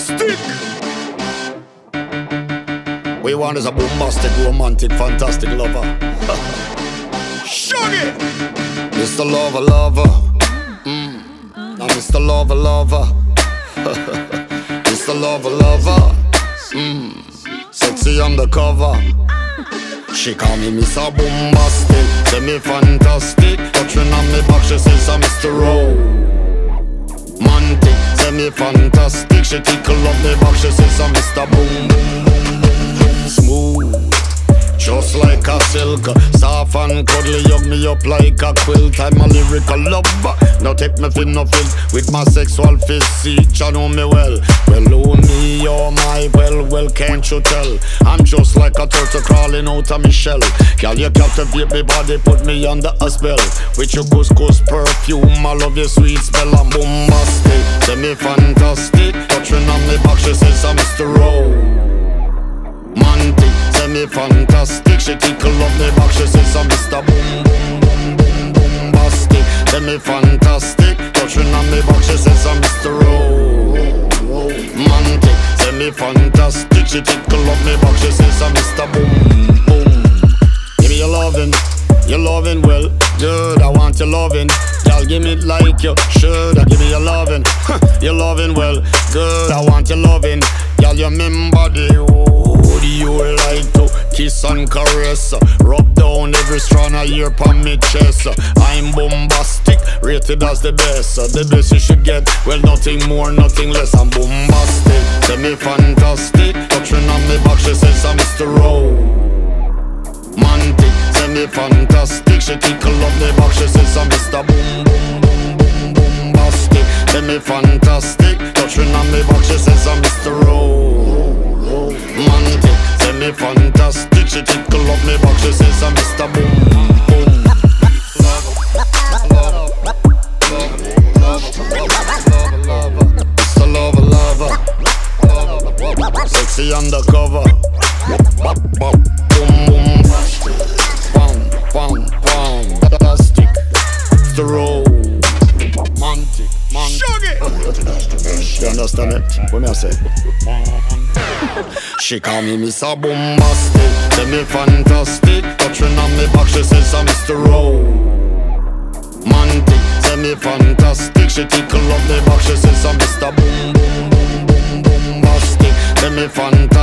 bombastic. What you want is a bombastic, romantic, fantastic lover. Shuggy! Mr. Lover, lover. Now Mr. Lover, lover. Mr. Lover, lover. Sexy undercover. She call me Mr. Bombastic, say me fantastic. Touching on me back, she says I'm Mr. Romantic, say me fantastic. She tickle up me back, she says I'm Mr. Boom, boom, boom, boom, boom. Smooth, just like a silk, soft and cuddly, hug me up like a quilt. I'm a lyrical lover, now take me for nothing with my sexual physique, you know me well. Well, oh me, oh my, well, can't you tell? I'm just like a turtle crawling out of my shell. Girl, you captivate me body, put me under a spell. With your couscous perfume, I love your sweet smell. I'm bombastic, say me fantastic. Touching on me back, she says I'm Mr. Romantic, say me fantastic. She tickle up me back, she says I'm Mr. Boom, boom, boom, boom, bombastic. Say me fantastic. Touching on me back, she says I'm Mr. Romantic, say me fantastic. She tickle up me back, she says I'm Mr. Boom, boom. Give me your loving well, good. I want your loving, y'all give me it like you should. Give me your loving well, good. I want your loving, y'all you remember the would you like to kiss and caress, rub down every strand of hair upon me chest. I'm bombastic, rated as the best you should get. Well, nothing more, nothing less. I'm bombastic, say me fantastic. Touching on me back, she says I'm Mr. Romantic, say me fantastic. She tickle up me back, she says I'm Mr. Boom, boom, boom, boom, bombastic. Say me fantastic. Touching on me back, she says I'm Mr. Romantic, say me fantastic. She tickle up me back, she says I'm Mr. Boom, boom. Mr. Lover, lover. Sexy undercover. Boom, boom. Pound, fantastic. Mr. Romantic, man. You understand it? What me I say? She call me Mr. Bombastic, say me fantastic. Touching on me back, she says I'm Mr. Romantic, say me fantastic. She tickle up me back, she says I'm Mr. Boom, boom, boom, boom, bombastic. Say me fantastic.